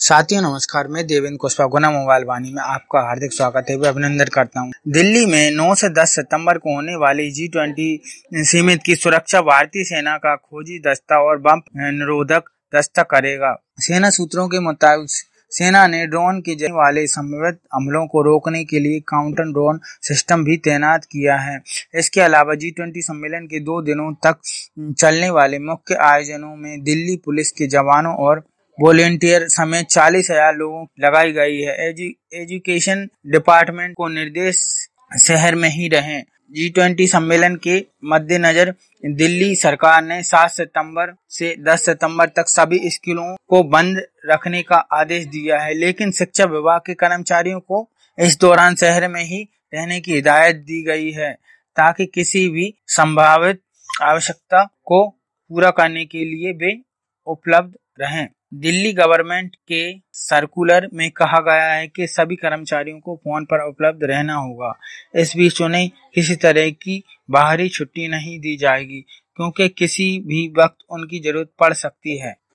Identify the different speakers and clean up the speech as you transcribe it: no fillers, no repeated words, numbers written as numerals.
Speaker 1: साथियों नमस्कार, मैं देवेंद्र कुशवाहा गुना मोबाइल वाणी में आपका हार्दिक स्वागत है व अभिनंदन करता हूं। दिल्ली में 9 से 10 सितंबर को होने वाली G20 समिट की सुरक्षा भारतीय सेना का खोजी दस्ता और बम निरोधक दस्ता करेगा। सेना सूत्रों के मुताबिक सेना ने ड्रोन के जरिए वाले संभावित हमलों को रोकने के लिए काउंटर ड्रोन सिस्टम भी तैनात किया है। इसके अलावा G20 सम्मेलन के 2 दिनों तक चलने वाले मुख्य आयोजनों में दिल्ली पुलिस के जवानों और वॉलंटियर समेत 40,000 लोगों की लगाई गई है। एजुकेशन डिपार्टमेंट को निर्देश शहर में ही रहें। G20 सम्मेलन के मद्देनजर दिल्ली सरकार ने 7 सितंबर से 10 सितंबर तक सभी स्कूलों को बंद रखने का आदेश दिया है, लेकिन शिक्षा विभाग के कर्मचारियों को इस दौरान शहर में ही रहने की हिदायत दी गई है, ताकि किसी भी संभावित आवश्यकता को पूरा करने के लिए वे उपलब्ध रहें। दिल्ली गवर्नमेंट के सर्कुलर में कहा गया है कि सभी कर्मचारियों को फोन पर उपलब्ध रहना होगा। इस बीच उन्हें किसी तरह की बाहरी छुट्टी नहीं दी जाएगी, क्योंकि किसी भी वक्त उनकी जरूरत पड़ सकती है।